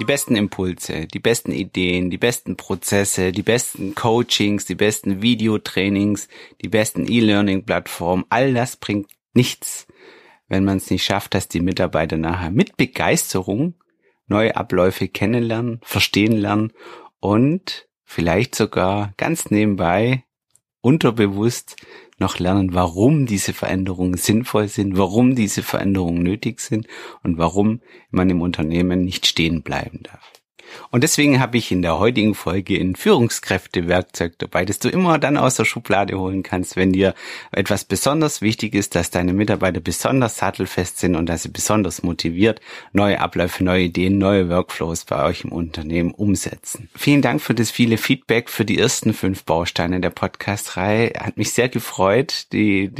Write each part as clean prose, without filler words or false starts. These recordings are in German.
besten Impulse, die besten Ideen, die besten Prozesse, die besten Coachings, die besten Videotrainings, die besten E-Learning-Plattformen, all das bringt nichts, wenn man es nicht schafft, dass die Mitarbeiter nachher mit Begeisterung neue Abläufe kennenlernen, verstehen lernen und vielleicht sogar ganz nebenbei unterbewusst noch lernen, warum diese Veränderungen sinnvoll sind, warum diese Veränderungen nötig sind und warum man im Unternehmen nicht stehen bleiben darf. Und deswegen habe ich in der heutigen Folge ein Führungskräftewerkzeug dabei, das du immer dann aus der Schublade holen kannst, wenn dir etwas besonders wichtig ist, dass deine Mitarbeiter besonders sattelfest sind und dass sie besonders motiviert neue Abläufe, neue Ideen, neue Workflows bei euch im Unternehmen umsetzen. Vielen Dank für das viele Feedback für die ersten 5 Bausteine der Podcast-Reihe. Hat mich sehr gefreut. Die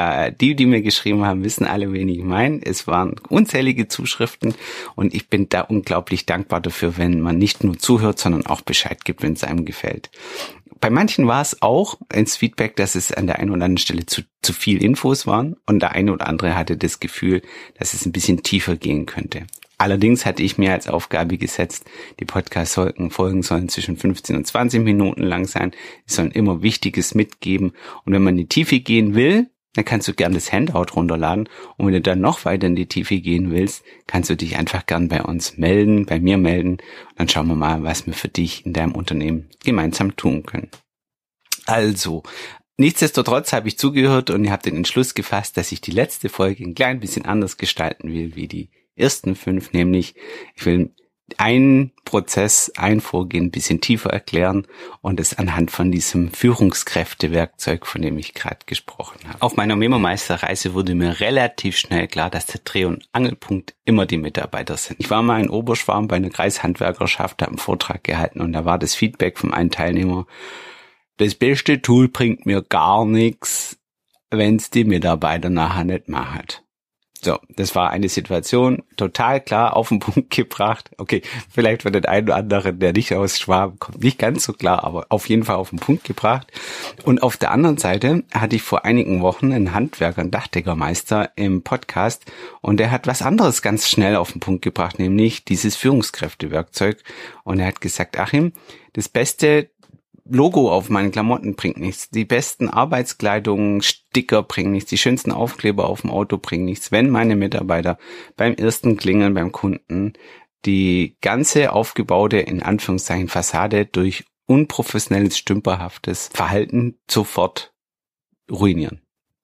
mir geschrieben haben, wissen alle, wen ich meine. Es waren unzählige Zuschriften und ich bin da unglaublich dankbar dafür, wenn man nicht nur zuhört, sondern auch Bescheid gibt, wenn es einem gefällt. Bei manchen war es auch ins Feedback, dass es an der einen oder anderen Stelle zu viel Infos waren und der eine oder andere hatte das Gefühl, dass es ein bisschen tiefer gehen könnte. Allerdings hatte ich mir als Aufgabe gesetzt, die Podcast-Folgen sollen zwischen 15 und 20 Minuten lang sein. Sie sollen immer Wichtiges mitgeben und wenn man in die Tiefe gehen will, dann kannst du gern das Handout runterladen und wenn du dann noch weiter in die Tiefe gehen willst, kannst du dich einfach gern bei mir melden und dann schauen wir mal, was wir für dich in deinem Unternehmen gemeinsam tun können. Also, nichtsdestotrotz habe ich zugehört und ich habe den Entschluss gefasst, dass ich die letzte Folge ein klein bisschen anders gestalten will wie die ersten 5, nämlich ich will einen Prozess, ein Vorgehen ein bisschen tiefer erklären und es anhand von diesem Führungskräftewerkzeug, von dem ich gerade gesprochen habe. Auf meiner Memo-Meister-Reise wurde mir relativ schnell klar, dass der Dreh- und Angelpunkt immer die Mitarbeiter sind. Ich war mal in Oberschwaben bei einer Kreishandwerkerschaft, habe einen Vortrag gehalten und da war das Feedback von einem Teilnehmer: Das beste Tool bringt mir gar nichts, wenn es die Mitarbeiter nachher nicht machen. So, das war eine Situation, total klar auf den Punkt gebracht. Okay, vielleicht für den einen oder anderen, der nicht aus Schwaben kommt, nicht ganz so klar, aber auf jeden Fall auf den Punkt gebracht. Und auf der anderen Seite hatte ich vor einigen Wochen einen Handwerker, einen Dachdeckermeister im Podcast und der hat was anderes ganz schnell auf den Punkt gebracht, nämlich dieses Führungskräftewerkzeug. Und er hat gesagt: Achim, das beste Logo auf meinen Klamotten bringt nichts. Die besten Arbeitskleidungen, Sticker bringen nichts. Die schönsten Aufkleber auf dem Auto bringen nichts. Wenn meine Mitarbeiter beim ersten Klingeln beim Kunden die ganze aufgebaute, in Anführungszeichen, Fassade durch unprofessionelles, stümperhaftes Verhalten sofort ruinieren.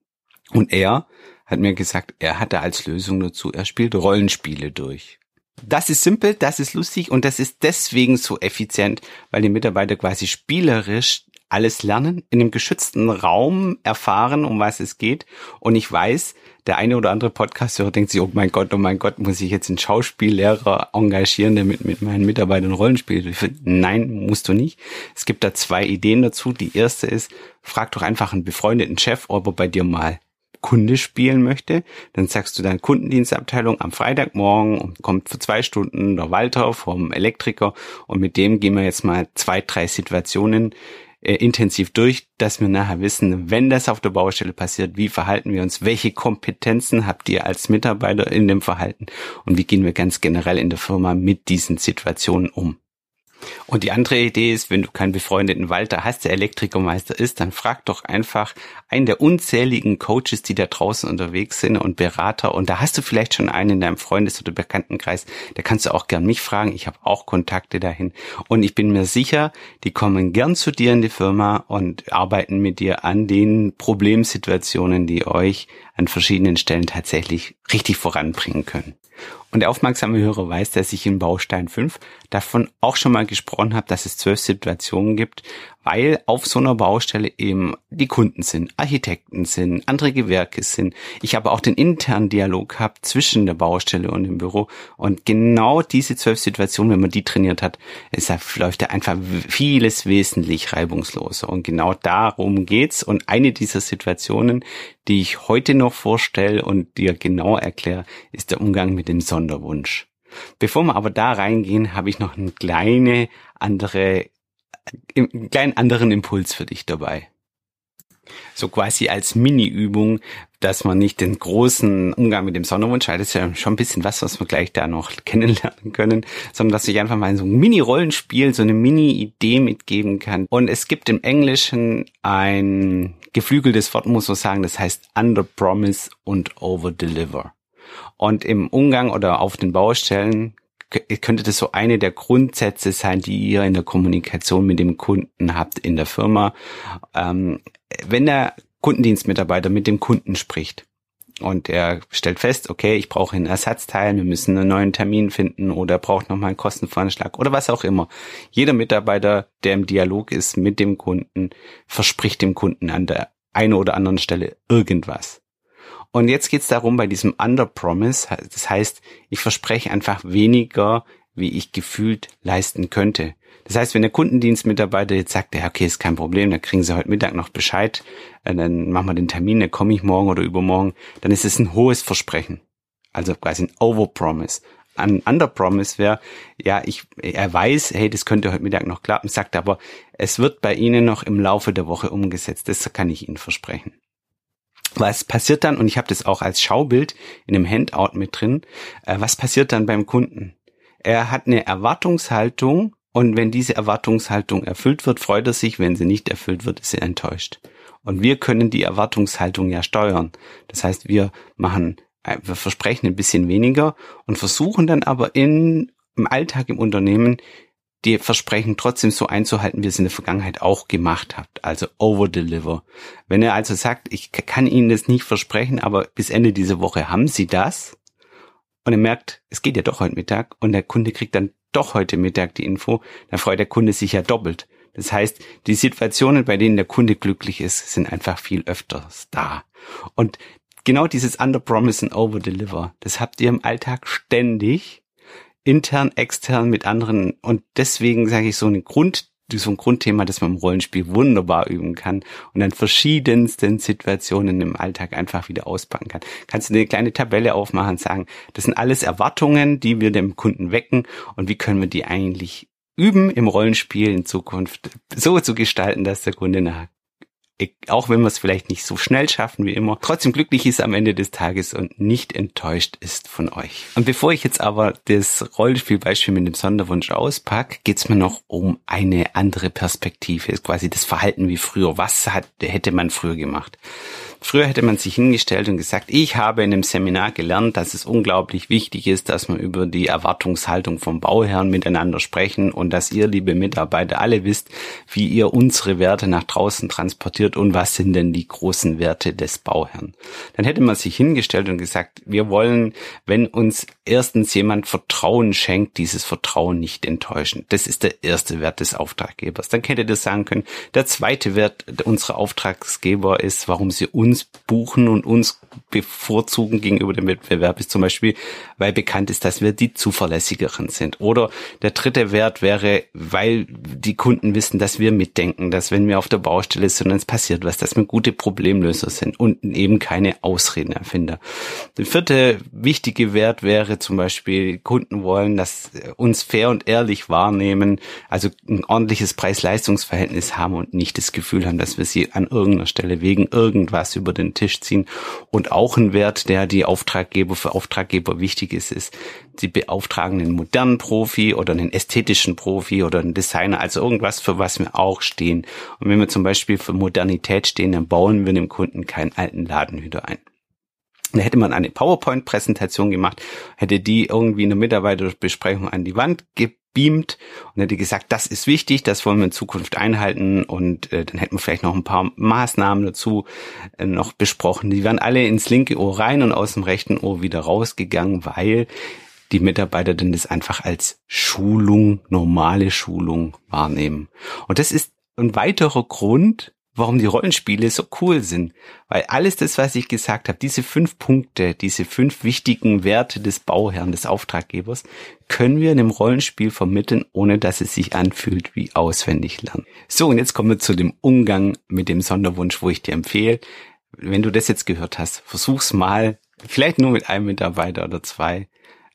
Und er hat mir gesagt, er hatte als Lösung dazu, er spielt Rollenspiele durch. Das ist simpel, das ist lustig und das ist deswegen so effizient, weil die Mitarbeiter quasi spielerisch alles lernen, in einem geschützten Raum erfahren, um was es geht. Und ich weiß, der eine oder andere Podcast-Hörer denkt sich: oh mein Gott, muss ich jetzt einen Schauspiellehrer engagieren, der mit meinen Mitarbeitern Rollenspiele durchführt? Nein, musst du nicht. Es gibt da 2 Ideen dazu. Die erste ist, frag doch einfach einen befreundeten Chef, ob er bei dir mal Kunde spielen möchte, dann sagst du deiner Kundendienstabteilung, am Freitagmorgen kommt für 2 Stunden der Walter vom Elektriker und mit dem gehen wir jetzt mal 2, 3 Situationen intensiv durch, dass wir nachher wissen, wenn das auf der Baustelle passiert, wie verhalten wir uns, welche Kompetenzen habt ihr als Mitarbeiter in dem Verhalten und wie gehen wir ganz generell in der Firma mit diesen Situationen um. Und die andere Idee ist, wenn du keinen befreundeten Walter hast, der Elektrikermeister ist, dann frag doch einfach einen der unzähligen Coaches, die da draußen unterwegs sind und Berater. Und da hast du vielleicht schon einen in deinem Freundes- oder Bekanntenkreis. Da kannst du auch gern mich fragen. Ich habe auch Kontakte dahin. Und ich bin mir sicher, die kommen gern zu dir in die Firma und arbeiten mit dir an den Problemsituationen, die euch an verschiedenen Stellen tatsächlich richtig voranbringen können. Und der aufmerksame Hörer weiß, dass ich in Baustein 5 davon auch schon mal gesprochen habe, dass es 12 Situationen gibt, weil auf so einer Baustelle eben die Kunden sind, Architekten sind, andere Gewerke sind. Ich aber auch den internen Dialog habe zwischen der Baustelle und dem Büro. Und genau diese 12 Situationen, wenn man die trainiert hat, läuft ja einfach vieles wesentlich reibungsloser. Und genau darum geht's. Und eine dieser Situationen, die ich heute noch vorstelle und dir genau erkläre, ist der Umgang mit dem Sonderwunsch. Bevor wir aber da reingehen, habe ich noch einen kleinen anderen Impuls für dich dabei. So quasi als Mini-Übung, dass man nicht den großen Umgang mit dem Sonderwunsch hat. Das ist ja schon ein bisschen was wir gleich da noch kennenlernen können, sondern dass ich einfach mal in so ein Mini-Rollenspiel, so eine Mini-Idee mitgeben kann. Und es gibt im Englischen ein geflügeltes Wort, muss man sagen, das heißt Under-Promise und Over-Deliver. Und im Umgang oder auf den Baustellen könnte das so eine der Grundsätze sein, die ihr in der Kommunikation mit dem Kunden habt in der Firma. Wenn der Kundendienstmitarbeiter mit dem Kunden spricht und er stellt fest, okay, ich brauche einen Ersatzteil, wir müssen einen neuen Termin finden oder braucht nochmal einen Kostenvoranschlag oder was auch immer. Jeder Mitarbeiter, der im Dialog ist mit dem Kunden, verspricht dem Kunden an der einen oder anderen Stelle irgendwas. Und jetzt geht's darum, bei diesem Under-Promise, das heißt, ich verspreche einfach weniger, wie ich gefühlt leisten könnte. Das heißt, wenn der Kundendienstmitarbeiter jetzt sagt, ja, okay, ist kein Problem, dann kriegen Sie heute Mittag noch Bescheid, dann machen wir den Termin, dann komme ich morgen oder übermorgen, dann ist es ein hohes Versprechen. Also quasi ein Over-Promise. Ein Under-Promise wäre, ja, er weiß, hey, das könnte heute Mittag noch klappen, sagt aber, es wird bei Ihnen noch im Laufe der Woche umgesetzt. Das kann ich Ihnen versprechen. Was passiert dann, und ich habe das auch als Schaubild in einem Handout mit drin, was passiert dann beim Kunden? Er hat eine Erwartungshaltung und wenn diese Erwartungshaltung erfüllt wird, freut er sich, wenn sie nicht erfüllt wird, ist er enttäuscht. Und wir können die Erwartungshaltung ja steuern. Das heißt, wir versprechen ein bisschen weniger und versuchen dann aber im Alltag im Unternehmen die Versprechen trotzdem so einzuhalten, wie ihr es in der Vergangenheit auch gemacht habt. Also over-deliver. Wenn er also sagt, ich kann Ihnen das nicht versprechen, aber bis Ende dieser Woche haben Sie das und er merkt, es geht ja doch heute Mittag und der Kunde kriegt dann doch heute Mittag die Info, dann freut der Kunde sich ja doppelt. Das heißt, die Situationen, bei denen der Kunde glücklich ist, sind einfach viel öfters da. Und genau dieses Under-Promise and Over-Deliver, das habt ihr im Alltag ständig, intern, extern mit anderen. Und deswegen sage ich so ein Grundthema, das man im Rollenspiel wunderbar üben kann und an verschiedensten Situationen im Alltag einfach wieder auspacken kann. Kannst du eine kleine Tabelle aufmachen und sagen, das sind alles Erwartungen, die wir dem Kunden wecken und wie können wir die eigentlich üben im Rollenspiel in Zukunft so zu gestalten, dass der Kunde nachher, auch wenn wir es vielleicht nicht so schnell schaffen wie immer, trotzdem glücklich ist am Ende des Tages und nicht enttäuscht ist von euch. Und bevor ich jetzt aber das Rollenspielbeispiel mit dem Sonderwunsch auspacke, geht's mir noch um eine andere Perspektive, ist quasi das Verhalten wie früher. Was hätte man früher gemacht? Früher hätte man sich hingestellt und gesagt, ich habe in einem Seminar gelernt, dass es unglaublich wichtig ist, dass wir über die Erwartungshaltung vom Bauherrn miteinander sprechen und dass ihr, liebe Mitarbeiter, alle wisst, wie ihr unsere Werte nach draußen transportiert und was sind denn die großen Werte des Bauherrn. Dann hätte man sich hingestellt und gesagt, wir wollen, wenn uns erstens jemand Vertrauen schenkt, dieses Vertrauen nicht enttäuschen. Das ist der erste Wert des Auftraggebers. Dann hättet ihr sagen können, der zweite Wert unserer Auftraggeber ist, warum sie uns buchen und uns bevorzugen gegenüber dem Wettbewerb ist zum Beispiel, weil bekannt ist, dass wir die zuverlässigeren sind. Oder der dritte Wert wäre, weil die Kunden wissen, dass wir mitdenken, dass wenn wir auf der Baustelle sind und es passiert was, dass wir gute Problemlöser sind und eben keine Ausredenerfinder. Der vierte wichtige Wert wäre zum Beispiel, Kunden wollen, dass uns fair und ehrlich wahrnehmen, also ein ordentliches Preis-Leistungs-Verhältnis haben und nicht das Gefühl haben, dass wir sie an irgendeiner Stelle wegen irgendwas über den Tisch ziehen. Und auch ein Wert, der für Auftraggeber wichtig ist, sie beauftragen einen modernen Profi oder einen ästhetischen Profi oder einen Designer, also irgendwas, für was wir auch stehen. Und wenn wir zum Beispiel für Modernität stehen, dann bauen wir dem Kunden keinen alten Ladenhüter ein. Da hätte man eine PowerPoint-Präsentation gemacht, hätte die irgendwie in der Mitarbeiterbesprechung an die Wand gebeamt und hätte gesagt, das ist wichtig, das wollen wir in Zukunft einhalten und dann hätten wir vielleicht noch ein paar Maßnahmen dazu noch besprochen. Die wären alle ins linke Ohr rein und aus dem rechten Ohr wieder rausgegangen, weil die Mitarbeiter denn das einfach als Schulung, normale Schulung wahrnehmen. Und das ist ein weiterer Grund, warum die Rollenspiele so cool sind. Weil alles das, was ich gesagt habe, diese 5 Punkte, diese 5 wichtigen Werte des Bauherrn, des Auftraggebers, können wir in einem Rollenspiel vermitteln, ohne dass es sich anfühlt wie auswendig lernen. So, und jetzt kommen wir zu dem Umgang mit dem Sonderwunsch, wo ich dir empfehle, wenn du das jetzt gehört hast, versuch's mal, vielleicht nur mit einem Mitarbeiter oder 2,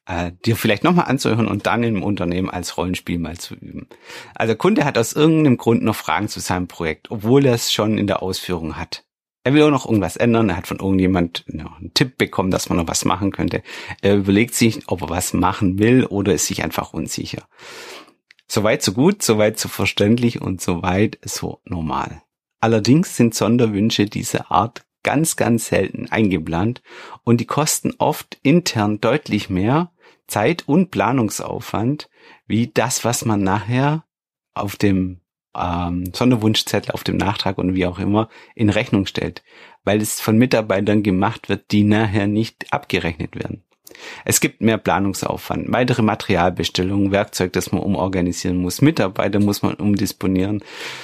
dir vielleicht nochmal anzuhören und dann im Unternehmen als Rollenspiel mal zu üben. Also der Kunde hat aus irgendeinem Grund noch Fragen zu seinem Projekt, obwohl er es schon in der Ausführung hat. Er will auch noch irgendwas ändern, er hat von irgendjemand einen Tipp bekommen, dass man noch was machen könnte. Er überlegt sich, ob er was machen will oder ist sich einfach unsicher. Soweit so gut, soweit so verständlich und soweit so normal. Allerdings sind Sonderwünsche dieser Art ganz, ganz selten eingeplant und die kosten oft intern deutlich mehr Zeit und Planungsaufwand wie das, was man nachher auf dem Sonderwunschzettel, auf dem Nachtrag und wie auch immer in Rechnung stellt, weil es von Mitarbeitern gemacht wird, die nachher nicht abgerechnet werden. Es gibt mehr Planungsaufwand, weitere Materialbestellungen, Werkzeug, das man umorganisieren muss, Mitarbeiter muss man umdisponieren.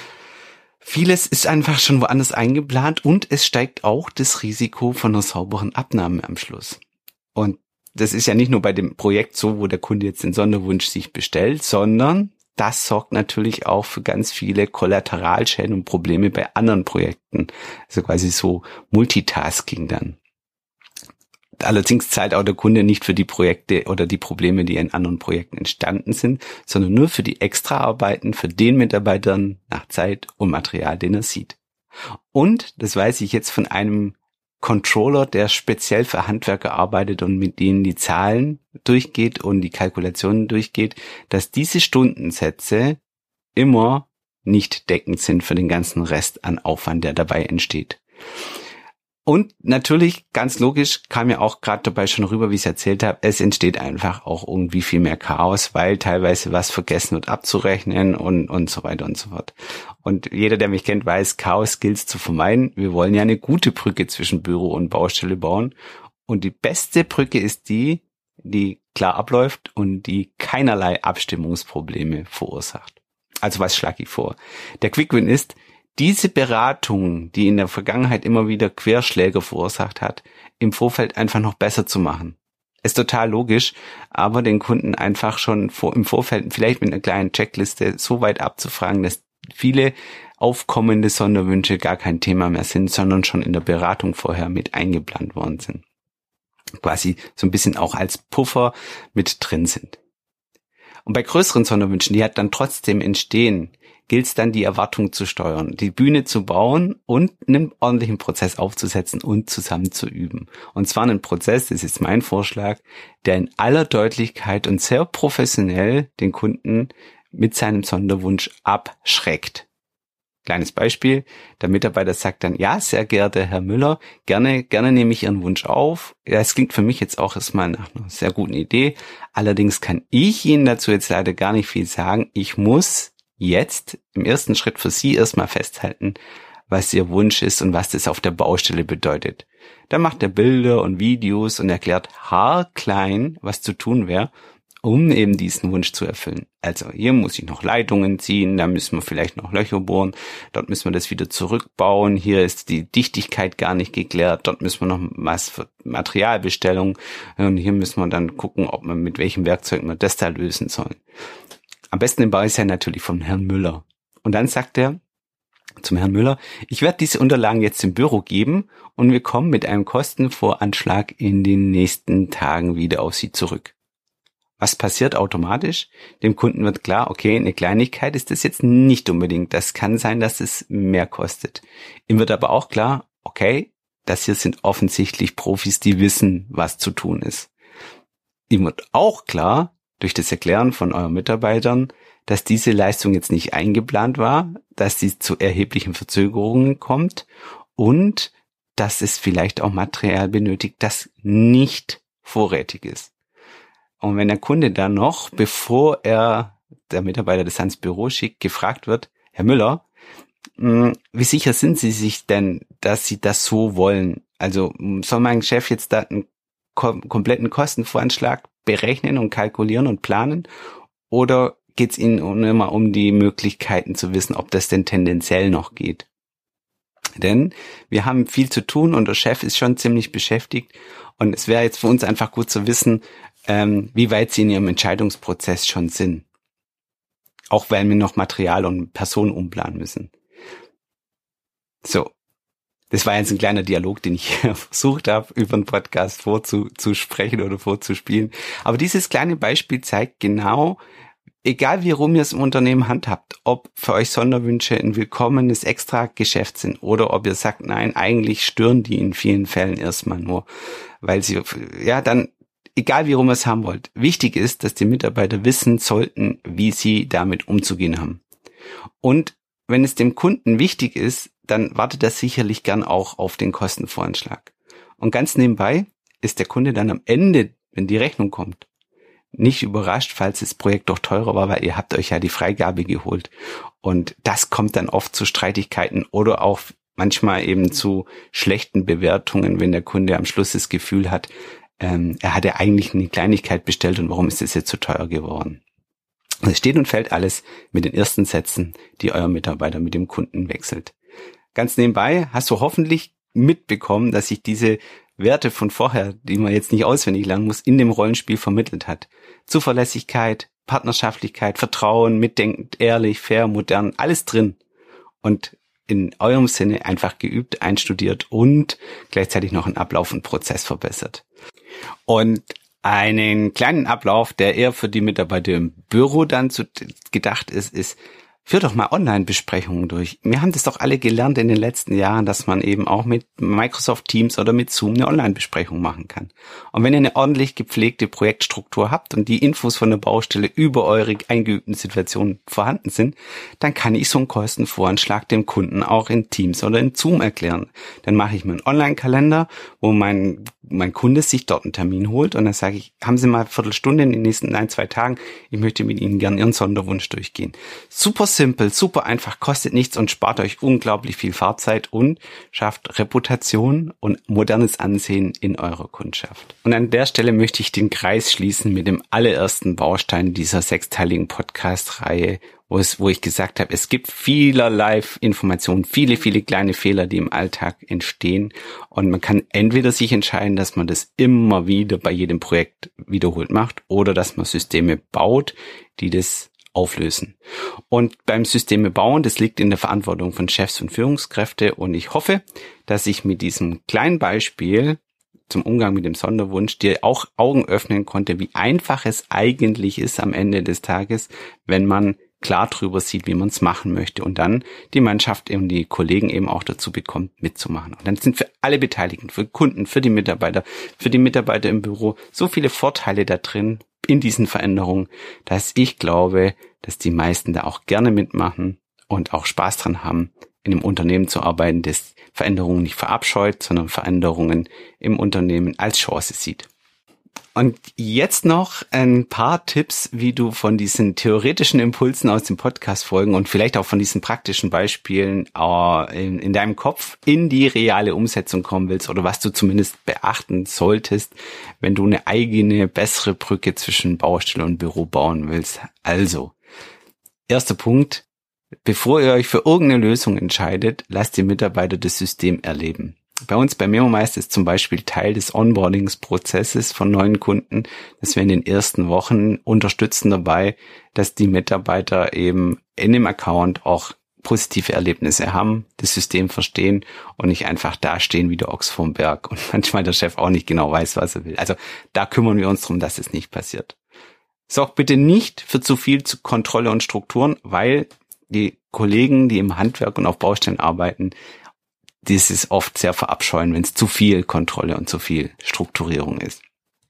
Vieles ist einfach schon woanders eingeplant und es steigt auch das Risiko von einer sauberen Abnahme am Schluss. Und das ist ja nicht nur bei dem Projekt so, wo der Kunde jetzt den Sonderwunsch sich bestellt, sondern das sorgt natürlich auch für ganz viele Kollateralschäden und Probleme bei anderen Projekten. Also quasi so Multitasking dann. Allerdings zahlt auch der Kunde nicht für die Projekte oder die Probleme, die in anderen Projekten entstanden sind, sondern nur für die Extraarbeiten für den Mitarbeitern nach Zeit und Material, den er sieht. Und, das weiß ich jetzt von einem Controller, der speziell für Handwerker arbeitet und mit denen die Zahlen durchgeht und die Kalkulationen durchgeht, dass diese Stundensätze immer nicht deckend sind für den ganzen Rest an Aufwand, der dabei entsteht. Und natürlich, ganz logisch, kam ja auch gerade dabei schon rüber, wie ich es erzählt habe, es entsteht einfach auch irgendwie viel mehr Chaos, weil teilweise was vergessen wird abzurechnen und so weiter und so fort. Und jeder, der mich kennt, weiß, Chaos gilt es zu vermeiden. Wir wollen ja eine gute Brücke zwischen Büro und Baustelle bauen. Und die beste Brücke ist die klar abläuft und die keinerlei Abstimmungsprobleme verursacht. Also was schlage ich vor? Der Quick-Win ist, diese Beratung, die in der Vergangenheit immer wieder Querschläge verursacht hat, im Vorfeld einfach noch besser zu machen. Ist total logisch, aber den Kunden einfach schon im Vorfeld vielleicht mit einer kleinen Checkliste so weit abzufragen, dass viele aufkommende Sonderwünsche gar kein Thema mehr sind, sondern schon in der Beratung vorher mit eingeplant worden sind. Quasi so ein bisschen auch als Puffer mit drin sind. Und bei größeren Sonderwünschen, die halt dann trotzdem entstehen, gilt es dann, die Erwartung zu steuern, die Bühne zu bauen und einen ordentlichen Prozess aufzusetzen und zusammen zu üben. Und zwar einen Prozess, das ist mein Vorschlag, der in aller Deutlichkeit und sehr professionell den Kunden mit seinem Sonderwunsch abschreckt. Kleines Beispiel, der Mitarbeiter sagt dann, ja, sehr geehrter Herr Müller, gerne nehme ich Ihren Wunsch auf. Ja, es klingt für mich jetzt auch erstmal nach einer sehr guten Idee. Allerdings kann ich Ihnen dazu jetzt leider gar nicht viel sagen. Ich muss jetzt im ersten Schritt für Sie erstmal festhalten, was Ihr Wunsch ist und was das auf der Baustelle bedeutet. Dann macht er Bilder und Videos und erklärt haarklein, was zu tun wäre, um eben diesen Wunsch zu erfüllen. Also hier muss ich noch Leitungen ziehen, da müssen wir vielleicht noch Löcher bohren, dort müssen wir das wieder zurückbauen, hier ist die Dichtigkeit gar nicht geklärt, dort müssen wir noch was für Materialbestellung und hier müssen wir dann gucken, ob wir mit welchem Werkzeug wir das da lösen sollen. Am besten im Bau ist ja natürlich von Herrn Müller. Und dann sagt er zum Herrn Müller, ich werde diese Unterlagen jetzt im Büro geben und wir kommen mit einem Kostenvoranschlag in den nächsten Tagen wieder auf Sie zurück. Was passiert automatisch? Dem Kunden wird klar, okay, eine Kleinigkeit ist das jetzt nicht unbedingt. Das kann sein, dass es mehr kostet. Ihm wird aber auch klar, okay, das hier sind offensichtlich Profis, die wissen, was zu tun ist. Ihm wird auch klar, durch das Erklären von euren Mitarbeitern, dass diese Leistung jetzt nicht eingeplant war, dass sie zu erheblichen Verzögerungen kommt und dass es vielleicht auch Material benötigt, das nicht vorrätig ist. Und wenn der Kunde dann noch, bevor der Mitarbeiter das ans Büro schickt, gefragt wird, Herr Müller, wie sicher sind Sie sich denn, dass Sie das so wollen? Also soll mein Chef jetzt da einen kompletten Kostenvoranschlag berechnen und kalkulieren und planen? Oder geht es Ihnen immer um die Möglichkeiten zu wissen, ob das denn tendenziell noch geht? Denn wir haben viel zu tun und der Chef ist schon ziemlich beschäftigt und es wäre jetzt für uns einfach gut zu wissen, wie weit Sie in Ihrem Entscheidungsprozess schon sind. Auch weil wir noch Material und Personen umplanen müssen. So, Das war jetzt ein kleiner Dialog, den ich versucht habe, über einen Podcast vorzusprechen oder vorzuspielen. Aber dieses kleine Beispiel zeigt genau, egal wie rum ihr es im Unternehmen handhabt, ob für euch Sonderwünsche ein willkommenes Extra-Geschäft sind oder ob ihr sagt, nein, eigentlich stören die in vielen Fällen erstmal nur, weil sie, ja, dann, egal wie rum ihr es haben wollt. Wichtig ist, dass die Mitarbeiter wissen sollten, wie sie damit umzugehen haben. Und wenn es dem Kunden wichtig ist, dann wartet er sicherlich gern auch auf den Kostenvoranschlag. Und ganz nebenbei ist der Kunde dann am Ende, wenn die Rechnung kommt, nicht überrascht, falls das Projekt doch teurer war, weil ihr habt euch ja die Freigabe geholt. Und das kommt dann oft zu Streitigkeiten oder auch manchmal eben zu schlechten Bewertungen, wenn der Kunde am Schluss das Gefühl hat, er hatte eigentlich eine Kleinigkeit bestellt und warum ist es jetzt so teuer geworden? Es steht und fällt alles mit den ersten Sätzen, die euer Mitarbeiter mit dem Kunden wechselt. Ganz nebenbei hast du hoffentlich mitbekommen, dass sich diese Werte von vorher, die man jetzt nicht auswendig lernen muss, in dem Rollenspiel vermittelt hat. Zuverlässigkeit, Partnerschaftlichkeit, Vertrauen, mitdenkend, ehrlich, fair, modern, alles drin. Und in eurem Sinne einfach geübt, einstudiert und gleichzeitig noch einen Ablauf und Prozess verbessert. Und einen kleinen Ablauf, der eher für die Mitarbeiter im Büro dann gedacht ist, führt doch mal Online-Besprechungen durch. Wir haben das doch alle gelernt in den letzten Jahren, dass man eben auch mit Microsoft Teams oder mit Zoom eine Online-Besprechung machen kann. Und wenn ihr eine ordentlich gepflegte Projektstruktur habt und die Infos von der Baustelle über eure eingeübten Situationen vorhanden sind, dann kann ich so einen Kostenvoranschlag dem Kunden auch in Teams oder in Zoom erklären. Dann mache ich mir einen Online-Kalender, wo mein Kunde sich dort einen Termin holt und dann sage ich, haben Sie mal eine Viertelstunde in den nächsten 1-2 Tagen, ich möchte mit Ihnen gern Ihren Sonderwunsch durchgehen. Super simpel, super einfach, kostet nichts und spart euch unglaublich viel Fahrzeit und schafft Reputation und modernes Ansehen in eurer Kundschaft. Und an der Stelle möchte ich den Kreis schließen mit dem allerersten Baustein dieser 6-teiligen Podcast-Reihe, wo ich gesagt habe, es gibt vielerlei Informationen, viele kleine Fehler, die im Alltag entstehen und man kann entweder sich entscheiden, dass man das immer wieder bei jedem Projekt wiederholt macht oder dass man Systeme baut, die das auflösen. Und beim Systeme bauen, das liegt in der Verantwortung von Chefs und Führungskräfte und ich hoffe, dass ich mit diesem kleinen Beispiel zum Umgang mit dem Sonderwunsch dir auch Augen öffnen konnte, wie einfach es eigentlich ist am Ende des Tages, wenn man klar drüber sieht, wie man es machen möchte und dann die Mannschaft und die Kollegen eben auch dazu bekommt, mitzumachen. Und dann sind für alle Beteiligten, für Kunden, für die Mitarbeiter im Büro so viele Vorteile da drin in diesen Veränderungen, dass ich glaube, dass die meisten da auch gerne mitmachen und auch Spaß dran haben, in einem Unternehmen zu arbeiten, das Veränderungen nicht verabscheut, sondern Veränderungen im Unternehmen als Chance sieht. Und jetzt noch ein paar Tipps, wie du von diesen theoretischen Impulsen aus dem Podcast folgen und vielleicht auch von diesen praktischen Beispielen in deinem Kopf in die reale Umsetzung kommen willst oder was du zumindest beachten solltest, wenn du eine eigene, bessere Brücke zwischen Baustelle und Büro bauen willst. Also, erster Punkt, bevor ihr euch für irgendeine Lösung entscheidet, lasst die Mitarbeiter das System erleben. Bei uns bei MemoMeister ist zum Beispiel Teil des Onboardings-Prozesses von neuen Kunden, dass wir in den ersten Wochen unterstützen dabei, dass die Mitarbeiter eben in dem Account auch positive Erlebnisse haben, das System verstehen und nicht einfach dastehen wie der Ochs vorm Berg und manchmal der Chef auch nicht genau weiß, was er will. Also da kümmern wir uns darum, dass es nicht passiert. Sorgt bitte nicht für zu viel Kontrolle und Strukturen, weil die Kollegen, die im Handwerk und auf Baustellen arbeiten, das ist oft sehr verabscheuen, wenn es zu viel Kontrolle und zu viel Strukturierung ist.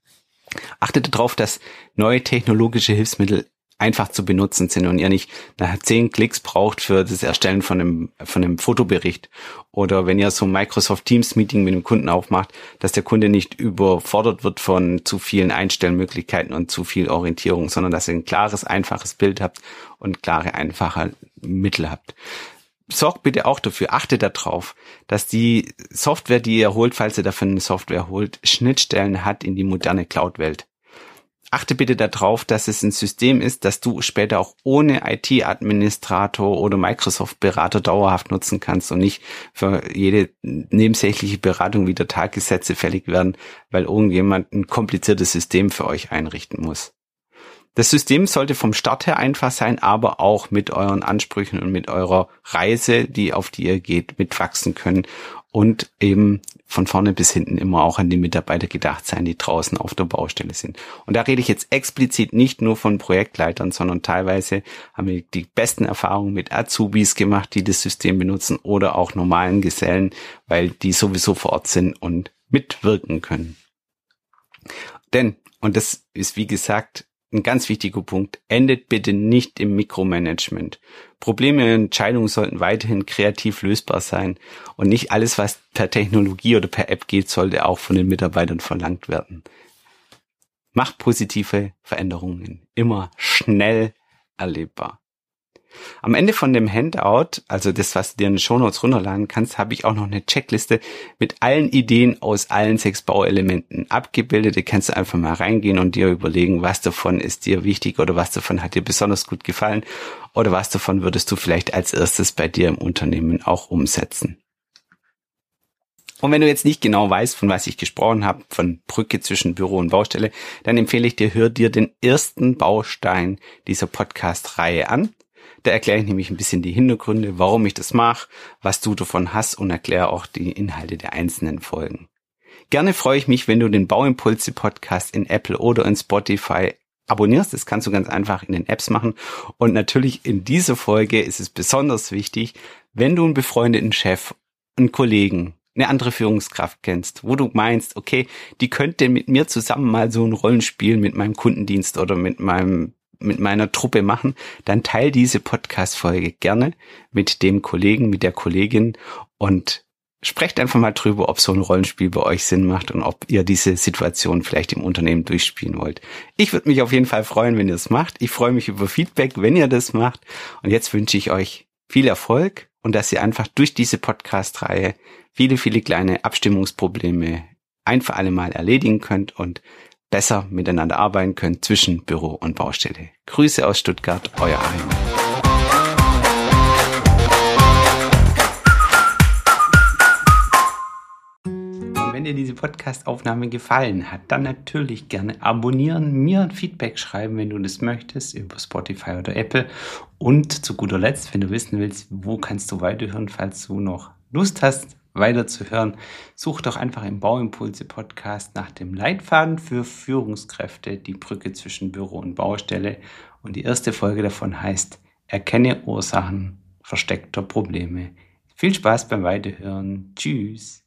Achtet darauf, dass neue technologische Hilfsmittel einfach zu benutzen sind und ihr nicht nach 10 Klicks braucht für das Erstellen von einem Fotobericht. Oder wenn ihr so ein Microsoft Teams Meeting mit dem Kunden aufmacht, dass der Kunde nicht überfordert wird von zu vielen Einstellmöglichkeiten und zu viel Orientierung, sondern dass ihr ein klares, einfaches Bild habt und klare, einfache Mittel habt. Sorgt bitte auch dafür, achtet darauf, dass die Software, die ihr holt, falls ihr dafür eine Software holt, Schnittstellen hat in die moderne Cloud-Welt. Achte bitte darauf, dass es ein System ist, das du später auch ohne IT-Administrator oder Microsoft-Berater dauerhaft nutzen kannst und nicht für jede nebensächliche Beratung wieder Tagessätze fällig werden, weil irgendjemand ein kompliziertes System für euch einrichten muss. Das System sollte vom Start her einfach sein, aber auch mit euren Ansprüchen und mit eurer Reise, auf die ihr geht, mitwachsen können und eben von vorne bis hinten immer auch an die Mitarbeiter gedacht sein, die draußen auf der Baustelle sind. Und da rede ich jetzt explizit nicht nur von Projektleitern, sondern teilweise haben wir die besten Erfahrungen mit Azubis gemacht, die das System benutzen oder auch normalen Gesellen, weil die sowieso vor Ort sind und mitwirken können. Denn, und das ist wie gesagt ein ganz wichtiger Punkt, endet bitte nicht im Mikromanagement. Probleme und Entscheidungen sollten weiterhin kreativ lösbar sein und nicht alles, was per Technologie oder per App geht, sollte auch von den Mitarbeitern verlangt werden. Macht positive Veränderungen immer schnell erlebbar. Am Ende von dem Handout, also das, was du dir in den Shownotes runterladen kannst, habe ich auch noch eine Checkliste mit allen Ideen aus allen 6 Bauelementen abgebildet. Da kannst du einfach mal reingehen und dir überlegen, was davon ist dir wichtig oder was davon hat dir besonders gut gefallen oder was davon würdest du vielleicht als erstes bei dir im Unternehmen auch umsetzen. Und wenn du jetzt nicht genau weißt, von was ich gesprochen habe, von Brücke zwischen Büro und Baustelle, dann empfehle ich dir, hör dir den ersten Baustein dieser Podcast-Reihe an. Da erkläre ich nämlich ein bisschen die Hintergründe, warum ich das mache, was du davon hast und erkläre auch die Inhalte der einzelnen Folgen. Gerne freue ich mich, wenn du den Bauimpulse-Podcast in Apple oder in Spotify abonnierst. Das kannst du ganz einfach in den Apps machen. Und natürlich in dieser Folge ist es besonders wichtig, wenn du einen befreundeten Chef, einen Kollegen, eine andere Führungskraft kennst, wo du meinst, okay, die könnte mit mir zusammen mal so ein Rollenspiel mit meinem Kundendienst oder mit meiner Truppe machen, dann teil diese Podcast-Folge gerne mit dem Kollegen, mit der Kollegin und sprecht einfach mal drüber, ob so ein Rollenspiel bei euch Sinn macht und ob ihr diese Situation vielleicht im Unternehmen durchspielen wollt. Ich würde mich auf jeden Fall freuen, wenn ihr es macht. Ich freue mich über Feedback, wenn ihr das macht. Und jetzt wünsche ich euch viel Erfolg und dass ihr einfach durch diese Podcast-Reihe viele, viele kleine Abstimmungsprobleme ein für alle Mal erledigen könnt und besser miteinander arbeiten könnt zwischen Büro und Baustelle. Grüße aus Stuttgart, euer Achim. Und wenn dir diese Podcast-Aufnahme gefallen hat, dann natürlich gerne abonnieren, mir ein Feedback schreiben, wenn du das möchtest, über Spotify oder Apple. Und zu guter Letzt, wenn du wissen willst, wo kannst du weiterhören, falls du noch Lust hast, weiterzuhören, such doch einfach im Bauimpulse-Podcast nach dem Leitfaden für Führungskräfte, die Brücke zwischen Büro und Baustelle. Und die erste Folge davon heißt Erkenne Ursachen versteckter Probleme. Viel Spaß beim Weiterhören. Tschüss.